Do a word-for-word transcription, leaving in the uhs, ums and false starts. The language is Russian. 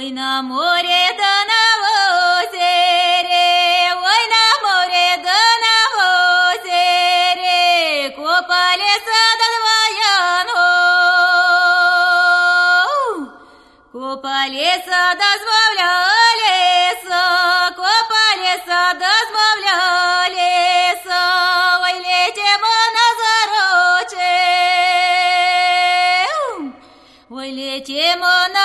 Ой, на море да на озере, ой, на море да на озере, копались да двояно, копались да збавлялись, копались да збавлялись, ой, летимо на зароче, ой, летимо на